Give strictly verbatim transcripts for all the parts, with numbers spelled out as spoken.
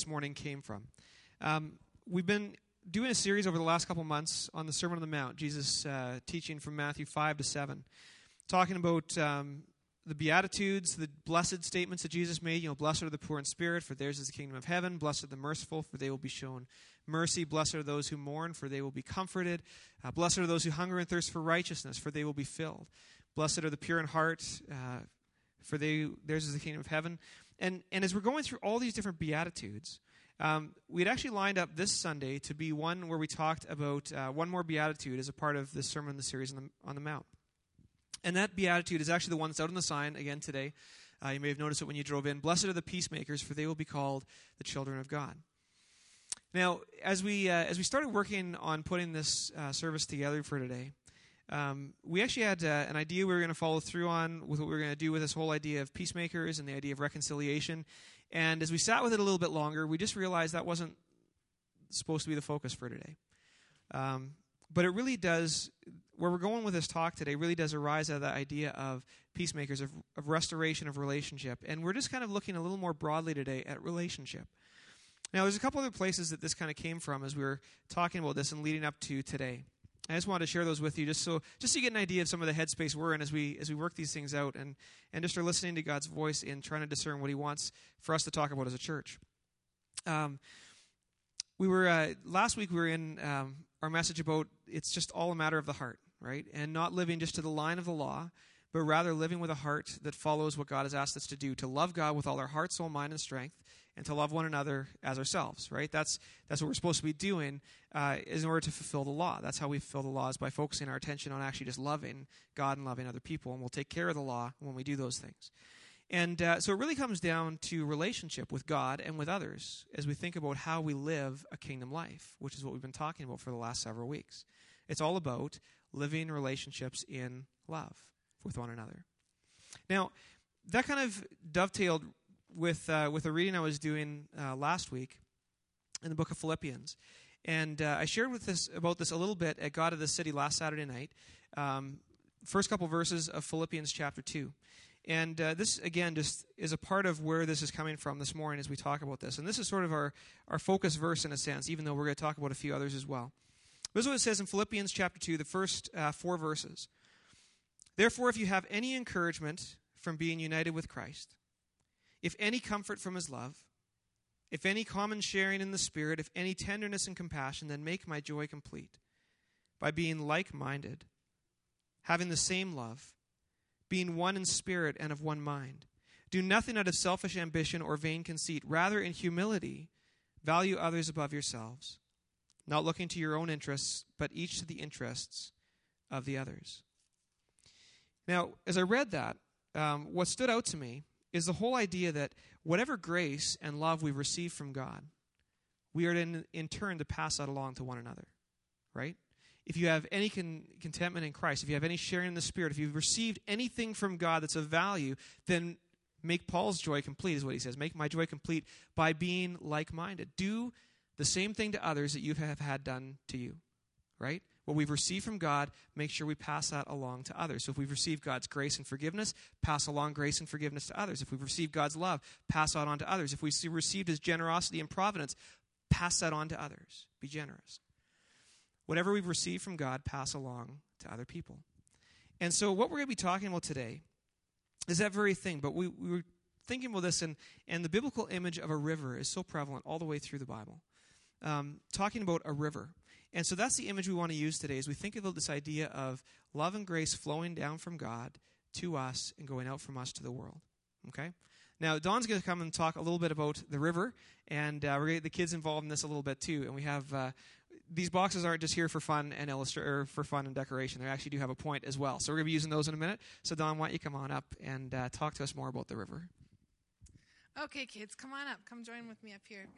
morning came from. Um, we've been doing a series over the last couple months on the Sermon on the Mount, Jesus uh, teaching from Matthew five to seven, talking about um, the Beatitudes, the blessed statements that Jesus made. You know, blessed are the poor in spirit, for theirs is the kingdom of heaven. Blessed are the merciful, for they will be shown mercy. Blessed are those who mourn, for they will be comforted. Uh, blessed are those who hunger and thirst for righteousness, for they will be filled. Blessed are the pure in heart, uh, for they theirs is the kingdom of heaven. And and as we're going through all these different Beatitudes, um, we'd actually lined up this Sunday to be one where we talked about uh, one more Beatitude as a part of this sermon in the series on the, on the Mount. And that Beatitude is actually the one that's out on the sign again today. Uh, you may have noticed it when you drove in. Blessed are the peacemakers, for they will be called the children of God. Now, as we uh, as we started working on putting this uh, service together for today, um, we actually had uh, an idea we were going to follow through on with what we were going to do with this whole idea of peacemakers and the idea of reconciliation. And as we sat with it a little bit longer, we just realized that wasn't supposed to be the focus for today. Um, but it really does, where we're going with this talk today, really does arise out of the idea of peacemakers, of, of restoration of relationship. And we're just kind of looking a little more broadly today at relationship. Now, there's a couple other places that this kind of came from as we were talking about this and leading up to today. I just wanted to share those with you just so just so you get an idea of some of the headspace we're in as we as we work these things out and, and just are listening to God's voice and trying to discern what he wants for us to talk about as a church. Um, we were uh, last week we were in um, our message about it's just all a matter of the heart, right? And not living just to the line of the law, but rather living with a heart that follows what God has asked us to do, to love God with all our heart, soul, mind, and strength, and to love one another as ourselves, right? That's that's what we're supposed to be doing uh, is in order to fulfill the law. That's how we fulfill the law, is by focusing our attention on actually just loving God and loving other people, and we'll take care of the law when we do those things. And uh, so it really comes down to relationship with God and with others as we think about how we live a kingdom life, which is what we've been talking about for the last several weeks. It's all about living relationships in love with one another. Now, that kind of dovetailed with uh, with a reading I was doing uh, last week in the book of Philippians. And uh, I shared with this about this a little bit at God of the City last Saturday night. Um, first couple verses of Philippians chapter two. And uh, this, again, just is a part of where this is coming from this morning as we talk about this. And this is sort of our, our focus verse in a sense, even though we're going to talk about a few others as well. This is what it says in Philippians chapter two, the first uh, four verses. Therefore, if you have any encouragement from being united with Christ, if any comfort from his love, if any common sharing in the Spirit, if any tenderness and compassion, then make my joy complete by being like-minded, having the same love, being one in spirit and of one mind. Do nothing out of selfish ambition or vain conceit. Rather, in humility, value others above yourselves, not looking to your own interests, but each to the interests of the others. Now, as I read that, um, what stood out to me is the whole idea that whatever grace and love we receive from God, we are in, in turn to pass that along to one another, right? If you have any con- contentment in Christ, if you have any sharing in the Spirit, if you've received anything from God that's of value, then make Paul's joy complete, is what he says. Make my joy complete by being like-minded. Do the same thing to others that you have had done to you, right? What we've received from God, make sure we pass that along to others. So if we've received God's grace and forgiveness, pass along grace and forgiveness to others. If we've received God's love, pass that on to others. If we've received his generosity and providence, pass that on to others. Be generous. Whatever we've received from God, pass along to other people. And so what we're going to be talking about today is that very thing. But we, we were thinking about this, and, and the biblical image of a river is so prevalent all the way through the Bible. Um, talking about a river. And so that's the image we want to use today as we think about this idea of love and grace flowing down from God to us and going out from us to the world. Okay? Now, Don's going to come and talk a little bit about the river, and uh, we're going to get the kids involved in this a little bit too. And we have... Uh, These boxes aren't just here for fun and illustra- or for fun and decoration. They actually do have a point as well. So we're going to be using those in a minute. So Don, why don't you come on up and uh, talk to us more about the river? Okay, kids, come on up. Come join with me up here.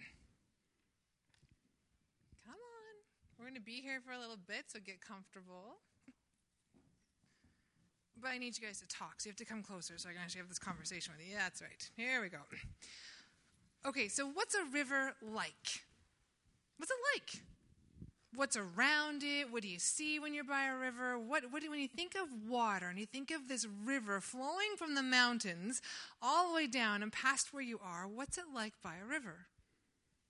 Come on. We're going to be here for a little bit, so get comfortable. But I need you guys to talk, so you have to come closer so I can actually have this conversation with you. Yeah, that's right. Here we go. Okay, so what's a river like? What's it like? What's around it? What do you see when you're by a river? What, what when you think of water and you think of this river flowing from the mountains all the way down and past where you are, what's it like by a river?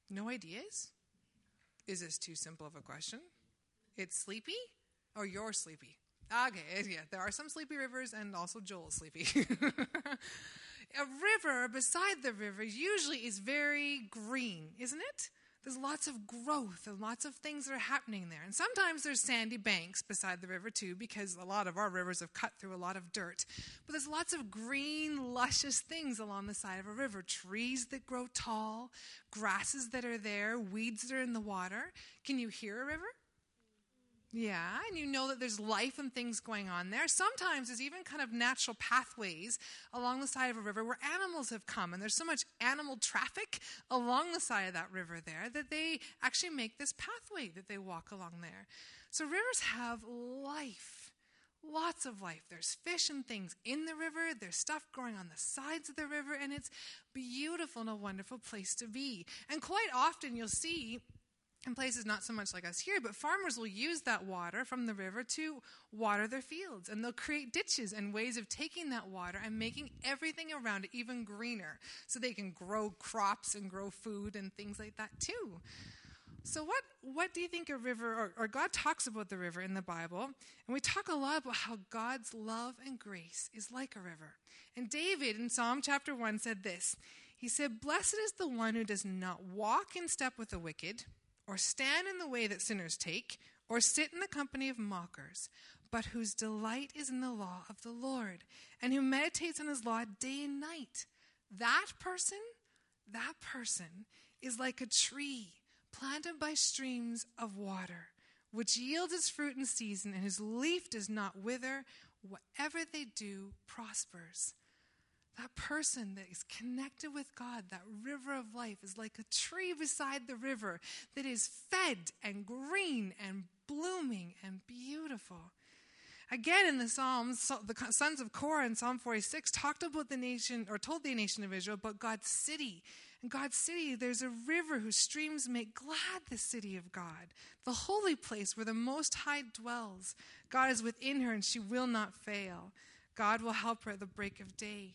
No ideas? Is this too simple of a question? It's sleepy? Or you're sleepy? Okay, yeah, there are some sleepy rivers and also Joel's sleepy. A river beside the river usually is very green, isn't it? There's lots of growth and lots of things that are happening there. And sometimes there's sandy banks beside the river too, because a lot of our rivers have cut through a lot of dirt. But there's lots of green, luscious things along the side of a river. Trees that grow tall, grasses that are there, weeds that are in the water. Can you hear a river? Yeah, and you know that there's life and things going on there. Sometimes there's even kind of natural pathways along the side of a river where animals have come, and there's so much animal traffic along the side of that river there that they actually make this pathway that they walk along there. So rivers have life, lots of life. There's fish and things in the river. There's stuff growing on the sides of the river, and it's beautiful and a wonderful place to be. And quite often you'll see in places not so much like us here, but farmers will use that water from the river to water their fields. And they'll create ditches and ways of taking that water and making everything around it even greener so they can grow crops and grow food and things like that too. So what, what do you think a river, or, or God talks about the river in the Bible, and we talk a lot about how God's love and grace is like a river. And David in Psalm chapter one said this. He said, "Blessed is the one who does not walk in step with the wicked, or stand in the way that sinners take, or sit in the company of mockers, but whose delight is in the law of the Lord, and who meditates on his law day and night." That person, that person is like a tree planted by streams of water, which yields its fruit in season, and whose leaf does not wither. Whatever they do prospers. That person that is connected with God, that river of life, is like a tree beside the river that is fed and green and blooming and beautiful. Again, in the Psalms, the sons of Korah in Psalm forty-six talked about the nation, or told the nation of Israel about God's city. In God's city, there's a river whose streams make glad the city of God, the holy place where the Most High dwells. God is within her, and she will not fail. God will help her at the break of day.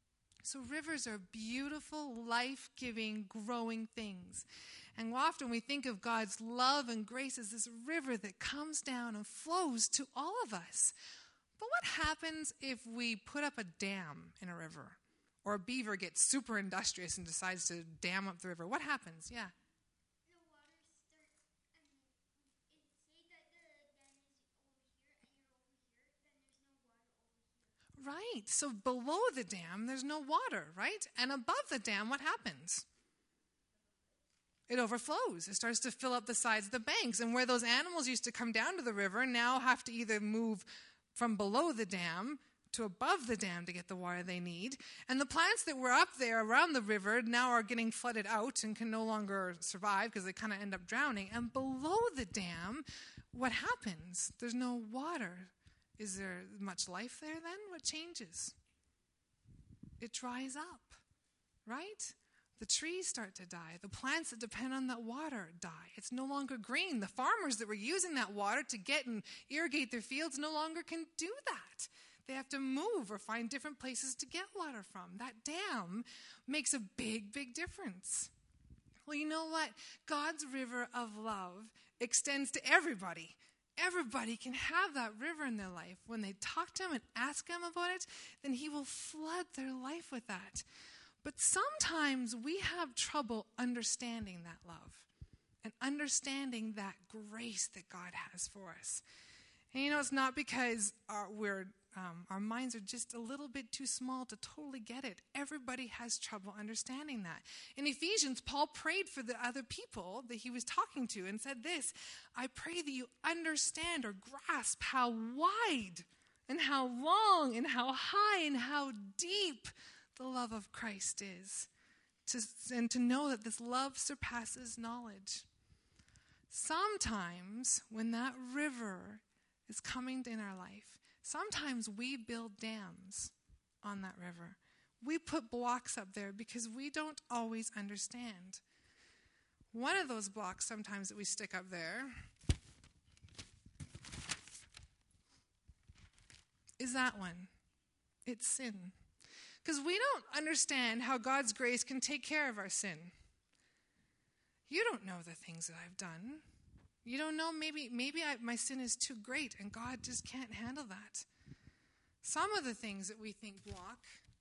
So rivers are beautiful, life-giving, growing things. And often we think of God's love and grace as this river that comes down and flows to all of us. But what happens if we put up a dam in a river? Or a beaver gets super industrious and decides to dam up the river? What happens? Yeah. Right. So below the dam, there's no water, right? And above the dam, what happens? It overflows. It starts to fill up the sides of the banks. And where those animals used to come down to the river now have to either move from below the dam to above the dam to get the water they need. And the plants that were up there around the river now are getting flooded out and can no longer survive because they kind of end up drowning. And below the dam, what happens? There's no water. Is there much life there then? What changes? It dries up, right? The trees start to die. The plants that depend on that water die. It's no longer green. The farmers that were using that water to get and irrigate their fields no longer can do that. They have to move or find different places to get water from. That dam makes a big, big difference. Well, you know what? God's river of love extends to everybody. Everybody can have that river in their life. When they talk to him and ask him about it, then he will flood their life with that. But sometimes we have trouble understanding that love and understanding that grace that God has for us. And you know, it's not because our, we're, um, our minds are just a little bit too small to totally get it. Everybody has trouble understanding that. In Ephesians, Paul prayed for the other people that he was talking to and said this, "I pray that you understand or grasp how wide and how long and how high and how deep the love of Christ is, to, and to know that this love surpasses knowledge." Sometimes when that river is coming in our life, sometimes we build dams on that river. We put blocks up there because we don't always understand. One of those blocks sometimes that we stick up there is that one. It's sin. Because we don't understand how God's grace can take care of our sin. You don't know the things that I've done. You don't know, maybe maybe I, my sin is too great and God just can't handle that. Some of the things that we think block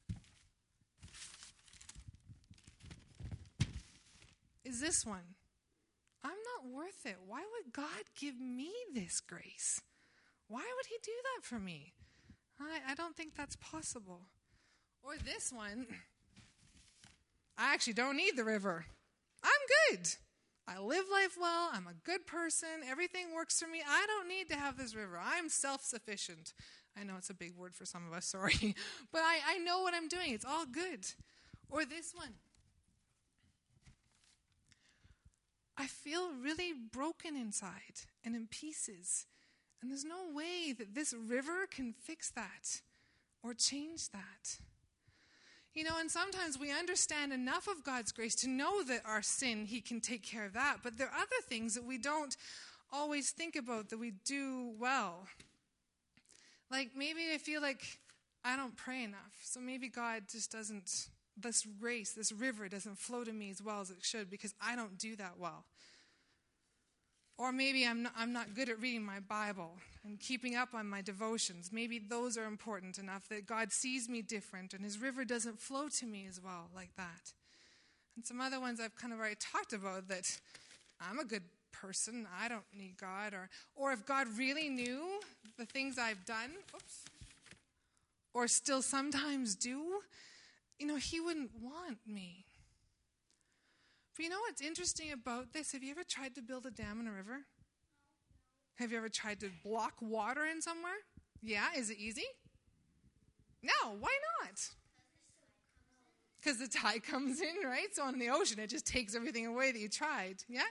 is this one. I'm not worth it. Why would God give me this grace? Why would he do that for me? I, I don't think that's possible. Or this one. I actually don't need the river. I'm good. I live life well. I'm a good person. Everything works for me. I don't need to have this river. I'm self-sufficient. I know it's a big word for some of us, sorry. But I, I know what I'm doing. It's all good. Or this one. I feel really broken inside and in pieces. And there's no way that this river can fix that or change that. You know, and sometimes we understand enough of God's grace to know that our sin, he can take care of that. But there are other things that we don't always think about that we do well. Like maybe I feel like I don't pray enough. So maybe God just doesn't, this grace, this river doesn't flow to me as well as it should because I don't do that well. Or maybe I'm not, I'm not good at reading my Bible and keeping up on my devotions. Maybe those are important enough that God sees me different and his river doesn't flow to me as well like that. And some other ones I've kind of already talked about that I'm a good person. I don't need God. Or, or if God really knew the things I've done, oops, or still sometimes do, you know, he wouldn't want me. But you know what's interesting about this? Have you ever tried to build a dam in a river? Have you ever tried to block water in somewhere? Yeah, is it easy? No, why not? Because the tide comes in, right? So on the ocean, it just takes everything away that you tried. Yeah?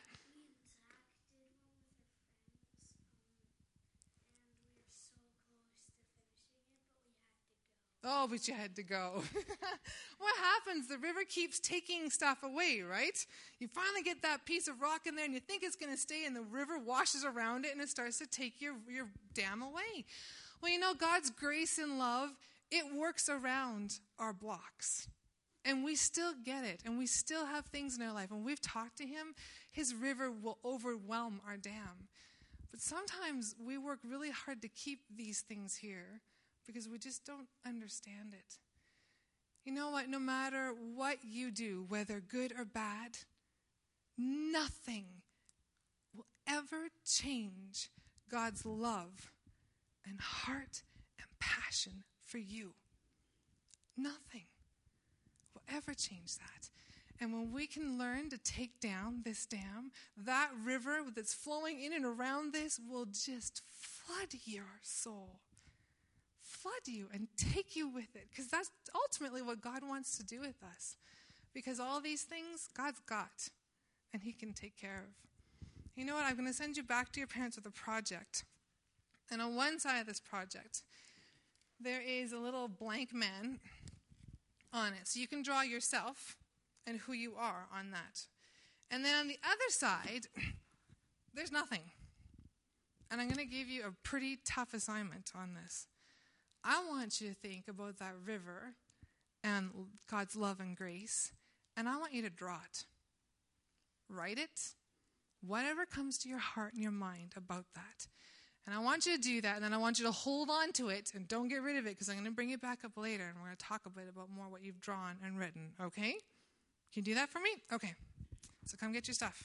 Oh, but you had to go. What happens? The river keeps taking stuff away, right? You finally get that piece of rock in there and you think it's going to stay and the river washes around it and it starts to take your, your dam away. Well, you know, God's grace and love, it works around our blocks. And we still get it. And we still have things in our life. When we've talked to him, his river will overwhelm our dam. But sometimes we work really hard to keep these things here because we just don't understand it. You know what? No matter what you do, whether good or bad, nothing will ever change God's love and heart and passion for you. Nothing will ever change that. And when we can learn to take down this dam, that river that's flowing in and around this will just flood your soul. Flood you and take you with it. Because that's ultimately what God wants to do with us. Because all these things, God's got. And he can take care of. You know what? I'm going to send you back to your parents with a project. And on one side of this project, there is a little blank man on it. So you can draw yourself and who you are on that. And then on the other side, there's nothing. And I'm going to give you a pretty tough assignment on this. I want you to think about that river and God's love and grace, and I want you to draw it. Write it, whatever comes to your heart and your mind about that. And I want you to do that, and then I want you to hold on to it, and don't get rid of it, because I'm going to bring it back up later, and we're going to talk a bit about more what you've drawn and written, okay? Can you do that for me? Okay. So come get your stuff.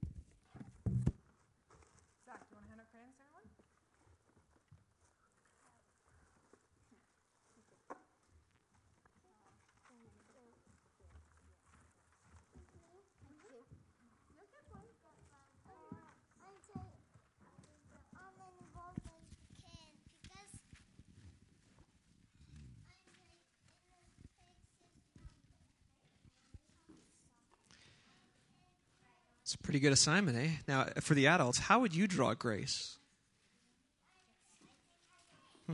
Zach, do you want to hand out crayons to everyone? It's a pretty good assignment, eh? Now, for the adults, how would you draw grace? Hmm.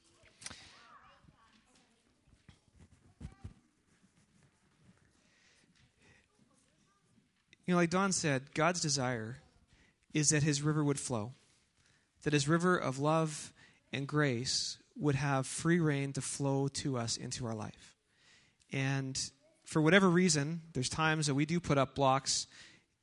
You know, like Don said, God's desire is that his river would flow, that his river of love and grace would have free reign to flow to us into our life. And for whatever reason, there's times that we do put up blocks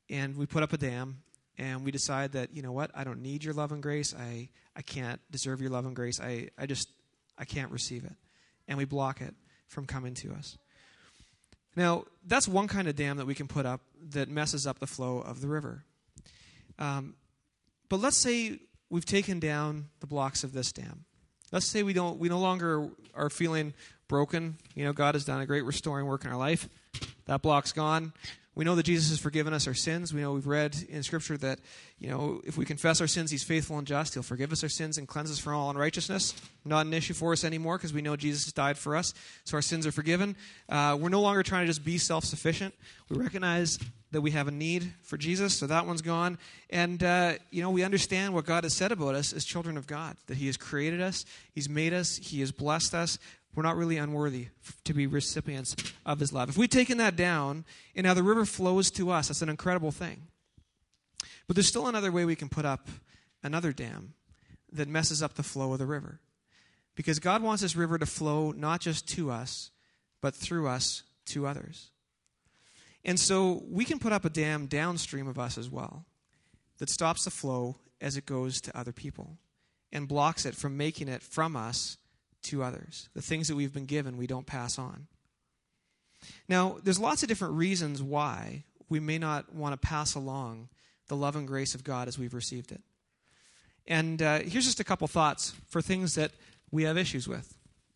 and we put up a dam, and we decide that, you know what, I don't need your love and grace. I, I can't deserve your love and grace. I, I just, I can't receive it. And we block it from coming to us. Now, that's one kind of dam that we can put up that messes up the flow of the river. Um, but let's say we've taken down the blocks of this dam. Let's say we don't, we no longer are feeling broken. You know, God has done a great restoring work in our life. That block's gone. We know that Jesus has forgiven us our sins. We know we've read in Scripture that, you know, if we confess our sins, He's faithful and just. He'll forgive us our sins and cleanse us from all unrighteousness. Not an issue for us anymore because we know Jesus has died for us, so our sins are forgiven. Uh, we're no longer trying to just be self-sufficient. We recognize that we have a need for Jesus, so that one's gone. And, uh, you know, we understand what God has said about us as children of God, that He has created us, He's made us, He has blessed us. We're not really unworthy to be recipients of His love. If we've taken that down, and now the river flows to us, that's an incredible thing. But there's still another way we can put up another dam that messes up the flow of the river. Because God wants this river to flow not just to us, but through us to others. And so we can put up a dam downstream of us as well that stops the flow as it goes to other people and blocks it from making it from us to others. The things that we've been given, we don't pass on. Now, there's lots of different reasons why we may not want to pass along the love and grace of God as we've received it. And uh, here's just a couple thoughts for things that we have issues with.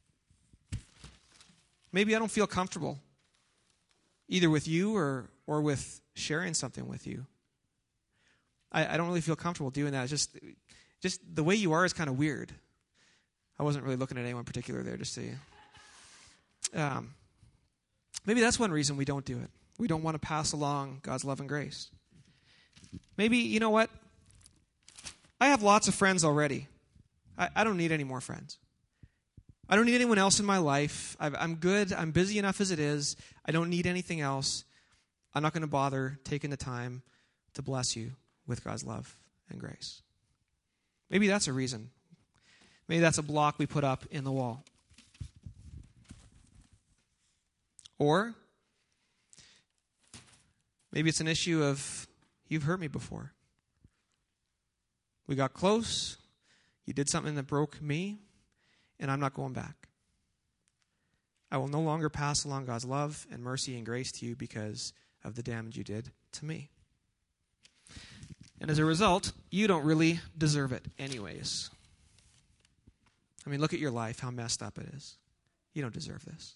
Maybe I don't feel comfortable either with you or, or with sharing something with you. I, I don't really feel comfortable doing that. It's just, just the way you are is kind of weird. I wasn't really looking at anyone particular there, just so you. Um, maybe that's one reason we don't do it. We don't want to pass along God's love and grace. Maybe, you know what? I have lots of friends already. I, I don't need any more friends. I don't need anyone else in my life. I've, I'm good. I'm busy enough as it is. I don't need anything else. I'm not going to bother taking the time to bless you with God's love and grace. Maybe that's a reason. Maybe that's a block we put up in the wall. Or maybe it's an issue of, you've hurt me before. We got close. You did something that broke me, and I'm not going back. I will no longer pass along God's love and mercy and grace to you because of the damage you did to me. And as a result, you don't really deserve it anyways. I mean, look at your life, how messed up it is. You don't deserve this.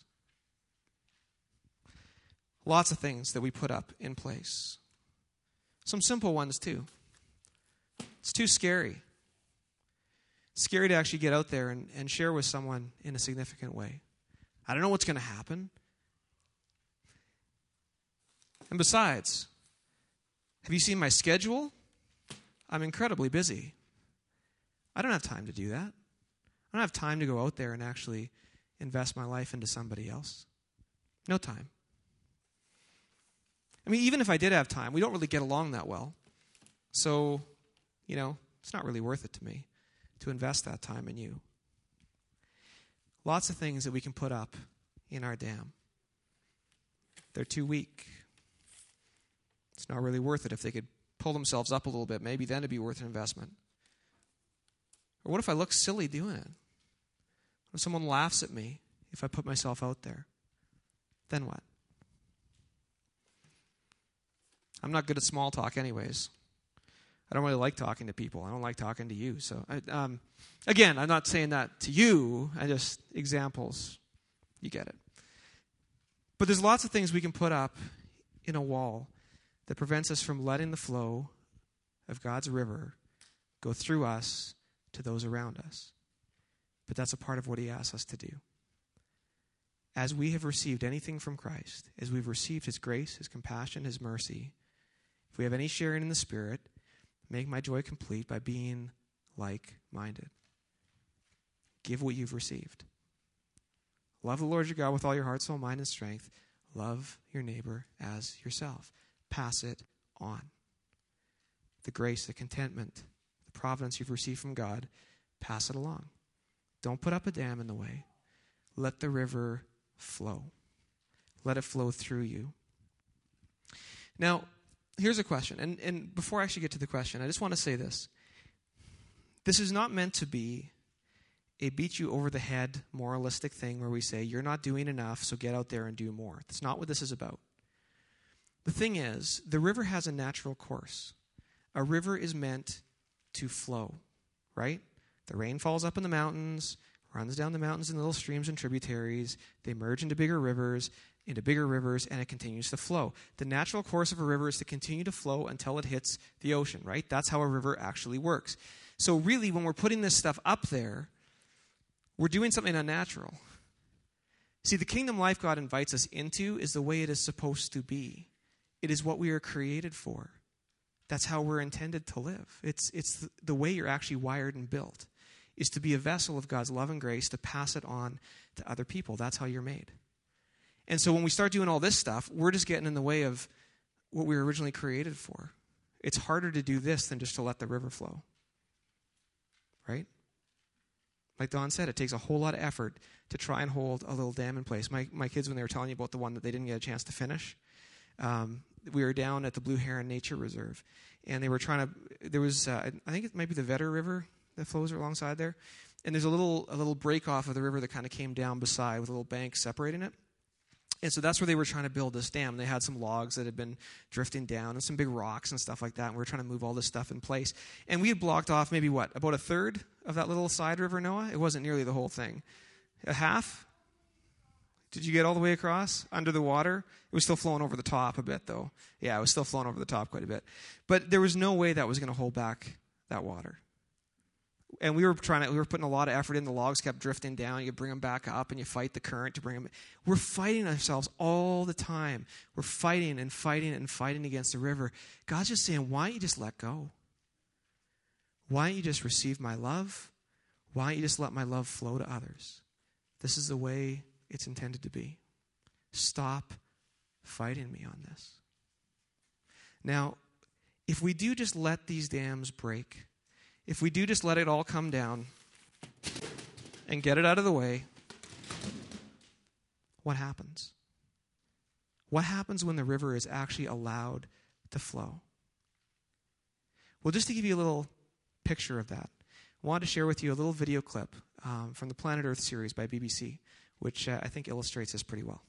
Lots of things that we put up in place. Some simple ones, too. It's too scary. It's scary to actually get out there and, and share with someone in a significant way. I don't know what's going to happen. And besides, have you seen my schedule? I'm incredibly busy. I don't have time to do that. I don't have time to go out there and actually invest my life into somebody else. No time. I mean, even if I did have time, we don't really get along that well. So, you know, it's not really worth it to me to invest that time in you. Lots of things that we can put up in our dam. They're too weak. It's not really worth it. If they could pull themselves up a little bit, maybe then it'd be worth an investment. Or what if I look silly doing it? What if someone laughs at me if I put myself out there? Then what? I'm not good at small talk anyways. I don't really like talking to people. I don't like talking to you. So, I, um, again, I'm not saying that to you. I just, examples, you get it. But there's lots of things we can put up in a wall that prevents us from letting the flow of God's river go through us to those around us. But that's a part of what He asks us to do. As we have received anything from Christ, as we've received His grace, His compassion, His mercy, if we have any sharing in the Spirit, make my joy complete by being like-minded. Give what you've received. Love the Lord your God with all your heart, soul, mind, and strength. Love your neighbor as yourself. Pass it on. The grace, the contentment, the providence you've received from God, pass it along. Don't put up a dam in the way. Let the river flow. Let it flow through you. Now, here's a question. And, and before I actually get to the question, I just want to say this. This is not meant to be a beat you over the head moralistic thing where we say, you're not doing enough, so get out there and do more. That's not what this is about. The thing is, the river has a natural course. A river is meant to flow, right? The rain falls up in the mountains, runs down the mountains in little streams and tributaries. They merge into bigger rivers, into bigger rivers, and it continues to flow. The natural course of a river is to continue to flow until it hits the ocean, right? That's how a river actually works. So really, when we're putting this stuff up there, we're doing something unnatural. See, the kingdom life God invites us into is the way it is supposed to be. It is what we are created for. That's how we're intended to live. It's, it's the way you're actually wired and built, is to be a vessel of God's love and grace to pass it on to other people. That's how you're made. And so when we start doing all this stuff, we're just getting in the way of what we were originally created for. It's harder to do this than just to let the river flow. Right? Like Don said, it takes a whole lot of effort to try and hold a little dam in place. My my kids, when they were telling you about the one that they didn't get a chance to finish, um, we were down at the Blue Heron Nature Reserve, and they were trying to, there was, uh, I think it might be the Vetter River that flows alongside there, and there's a little a little break off of the river that kind of came down beside with a little bank separating it. And so that's where they were trying to build this dam. They had some logs that had been drifting down and some big rocks and stuff like that. And we were trying to move all this stuff in place. And we had blocked off maybe, what, about a third of that little side river, Noah? It wasn't nearly the whole thing. A half? Did you get all the way across under the water? It was still flowing over the top a bit, though. Yeah, it was still flowing over the top quite a bit. But there was no way that was going to hold back that water. And we were trying to, we were putting a lot of effort in. The logs kept drifting down. You bring them back up and you fight the current to bring them. We're fighting ourselves all the time. We're fighting and fighting and fighting against the river. God's just saying, why don't you just let go? Why don't you just receive my love? Why don't you just let my love flow to others? This is the way it's intended to be. Stop fighting me on this. Now, if we do just let these dams break, if we do just let it all come down and get it out of the way, what happens? What happens when the river is actually allowed to flow? Well, just to give you a little picture of that, I wanted to share with you a little video clip um, from the Planet Earth series by B B C, which uh, I think illustrates this pretty well.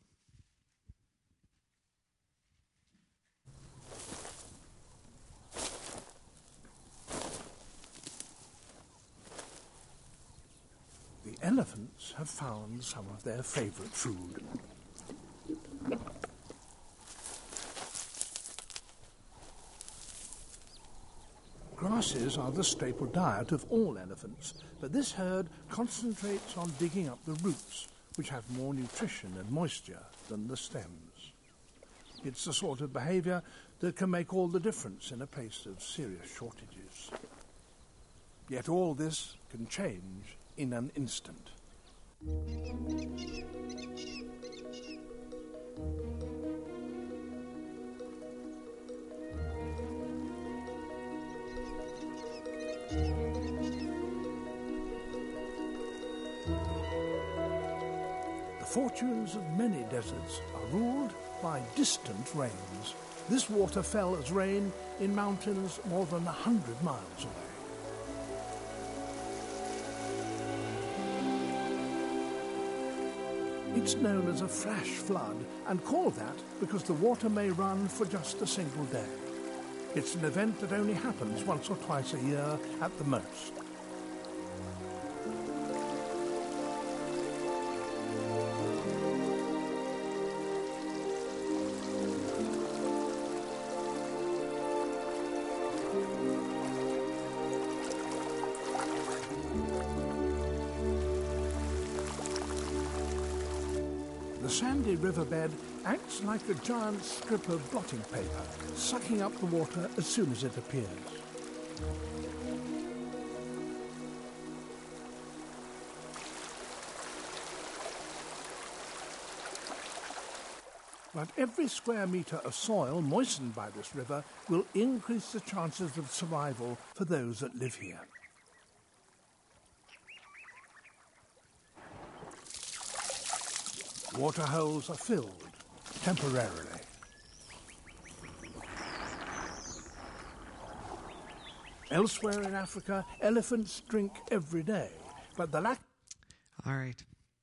The elephants have found some of their favorite food. Grasses are the staple diet of all elephants, but this herd concentrates on digging up the roots, which have more nutrition and moisture than the stems. It's the sort of behavior that can make all the difference in a place of serious shortages. Yet all this can change in an instant. The fortunes of many deserts are ruled by distant rains. This water fell as rain in mountains more than a hundred miles away. It's known as a flash flood, and called that because the water may run for just a single day. It's an event that only happens once or twice a year at the most. The sandy riverbed acts like a giant strip of blotting paper, sucking up the water as soon as it appears. But every square metre of soil moistened by this river will increase the chances of survival for those that live here. Water holes are filled temporarily. Elsewhere in Africa, elephants drink every day, but the lack... All right.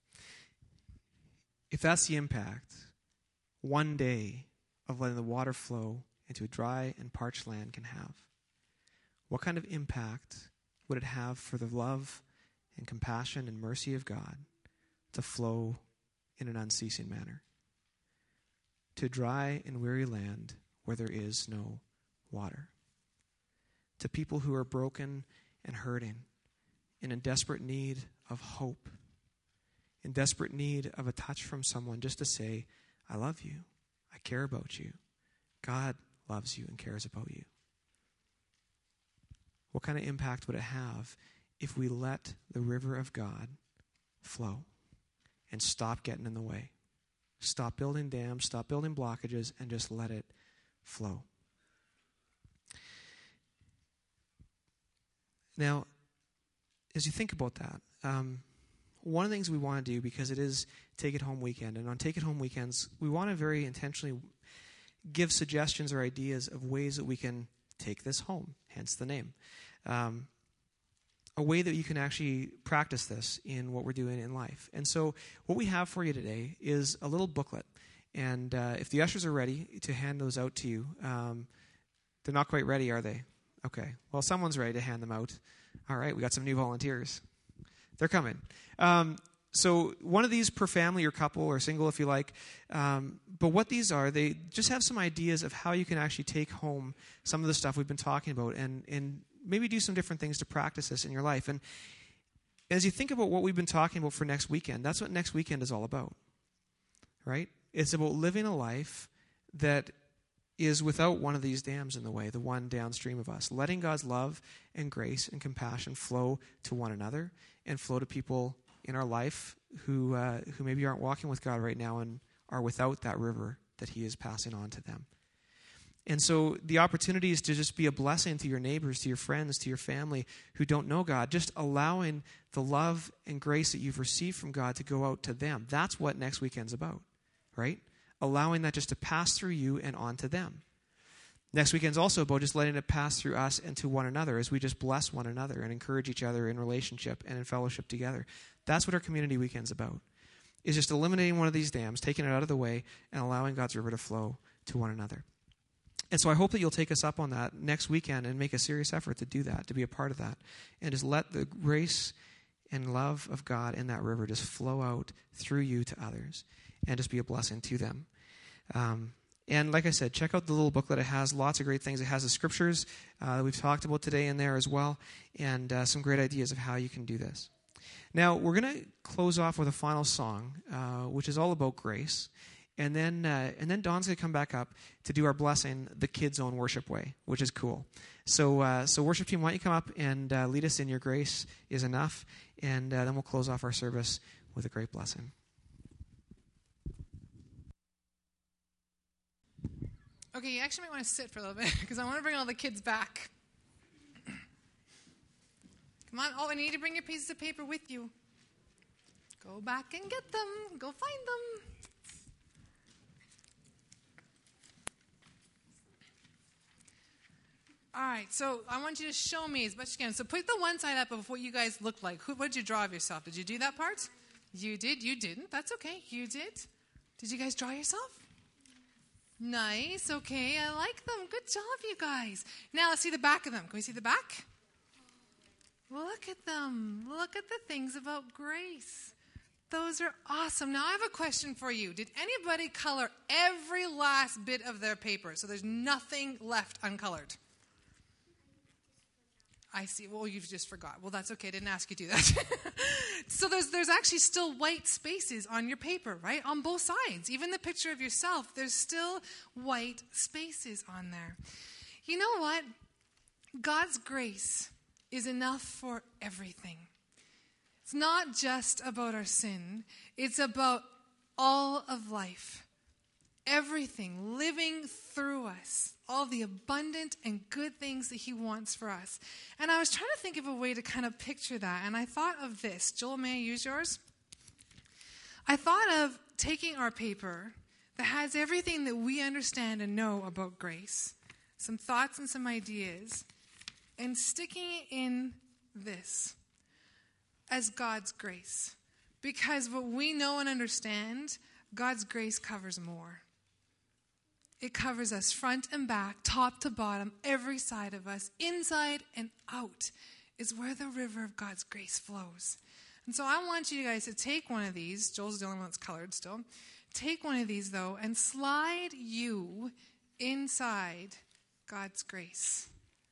If that's the impact, one day of letting the water flow into a dry and parched land can have, what kind of impact would it have for the love and compassion and mercy of God to flow in an unceasing manner to dry and weary land where there is no water, to people who are broken and hurting and in desperate need of hope, in desperate need of a touch from someone just to say, I love you, I care about you, God loves you and cares about you. What kind of impact would it have if we let the river of God flow and stop getting in the way? Stop building dams, stop building blockages, and just let it flow. Now, as you think about that, um, one of the things we want to do, because it is Take It Home weekend, and on Take It Home weekends, we want to very intentionally give suggestions or ideas of ways that we can take this home, hence the name. Um, a way that you can actually practice this in what we're doing in life. And so what we have for you today is a little booklet. And uh, if the ushers are ready to hand those out to you, um, they're not quite ready, are they? Okay. Well, someone's ready to hand them out. All right, we got some new volunteers. They're coming. Um, so one of these per family or couple or single if you like. Um, but what these are, they just have some ideas of how you can actually take home some of the stuff we've been talking about and, and maybe do some different things to practice this in your life. And as you think about what we've been talking about for next weekend, that's what next weekend is all about, right? It's about living a life that is without one of these dams in the way, the one downstream of us. Letting God's love and grace and compassion flow to one another and flow to people in our life who uh, who maybe aren't walking with God right now and are without that river that he is passing on to them. And so the opportunity is to just be a blessing to your neighbors, to your friends, to your family who don't know God, just allowing the love and grace that you've received from God to go out to them. That's what next weekend's about, right? Allowing that just to pass through you and on to them. Next weekend's also about just letting it pass through us and to one another as we just bless one another and encourage each other in relationship and in fellowship together. That's what our community weekend's about, is just eliminating one of these dams, taking it out of the way, and allowing God's river to flow to one another. And so I hope that you'll take us up on that next weekend and make a serious effort to do that, to be a part of that, and just let the grace and love of God in that river just flow out through you to others and just be a blessing to them. Um, and like I said, check out the little booklet. It has lots of great things. It has the scriptures uh, that we've talked about today in there as well, and uh, some great ideas of how you can do this. Now, we're going to close off with a final song, uh, which is all about grace. And then uh, and then Dawn's going to come back up to do our blessing the kids' own worship way, which is cool. So uh, so worship team, why don't you come up and uh, lead us in Your Grace is Enough, and uh, then we'll close off our service with a great blessing. Okay, you actually might want to sit for a little bit because I want to bring all the kids back. Come on. Oh, I need you to bring your pieces of paper with you. Go back and get them. Go find them. All right, so I want you to show me as much as you can. So put the one side up of what you guys look like. Who, what did you draw of yourself? Did you do that part? You did. You didn't. That's okay. You did. Did you guys draw yourself? Nice. Okay, I like them. Good job, you guys. Now let's see the back of them. Can we see the back? Look at them. Look at the things about grace. Those are awesome. Now I have a question for you. Did anybody color every last bit of their paper so there's nothing left uncolored? I see. Well, you've just forgot. Well, that's okay. I didn't ask you to do that. So there's there's actually still white spaces on your paper, right? On both sides. Even the picture of yourself, there's still white spaces on there. You know what? God's grace is enough for everything. It's not just about our sin. It's about all of life. Everything living through us, all the abundant and good things that he wants for us. And I was trying to think of a way to kind of picture that, and I thought of this. Joel, may I use yours? I thought of taking our paper that has everything that we understand and know about grace, some thoughts and some ideas, and sticking in this as God's grace. Because what we know and understand, God's grace covers more. It covers us front and back, top to bottom, every side of us, inside and out is where the river of God's grace flows. And so I want you guys to take one of these. Joel's the only one that's colored still. Take one of these, though, and slide you inside God's grace.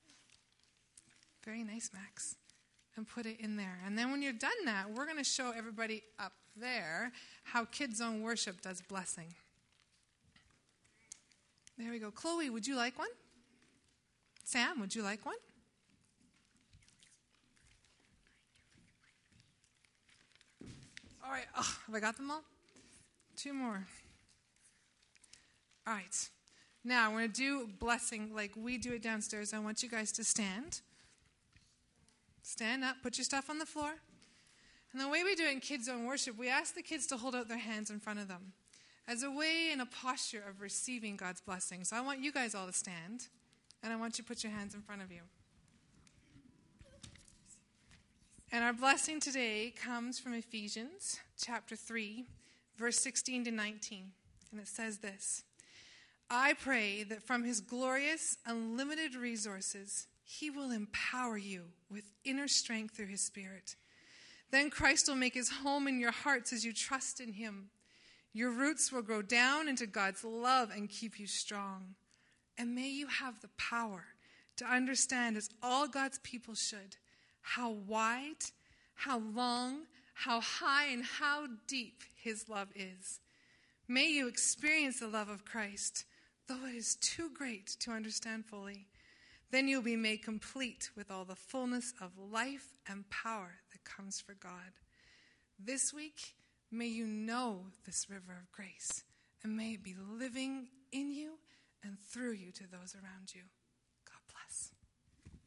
Very nice, Max. And put it in there. And then when you're done that, we're going to show everybody up there how Kids Zone Worship does blessing. There we go. Chloe, would you like one? Sam, would you like one? All right. Oh, have I got them all? Two more. All right. Now, we're going to do blessing like we do it downstairs. I want you guys to stand. Stand up. Put your stuff on the floor. And the way we do it in Kids Zone Worship, we ask the kids to hold out their hands in front of them as a way and a posture of receiving God's blessing. So I want you guys all to stand, and I want you to put your hands in front of you. And our blessing today comes from Ephesians chapter three, verse sixteen to nineteen. And it says this: I pray that from his glorious, unlimited resources, he will empower you with inner strength through his Spirit. Then Christ will make his home in your hearts as you trust in him. Your roots will grow down into God's love and keep you strong. And may you have the power to understand, as all God's people should, how wide, how long, how high, and how deep his love is. May you experience the love of Christ, though it is too great to understand fully. Then you'll be made complete with all the fullness of life and power that comes from God. This week, may you know this river of grace, and may it be living in you and through you to those around you.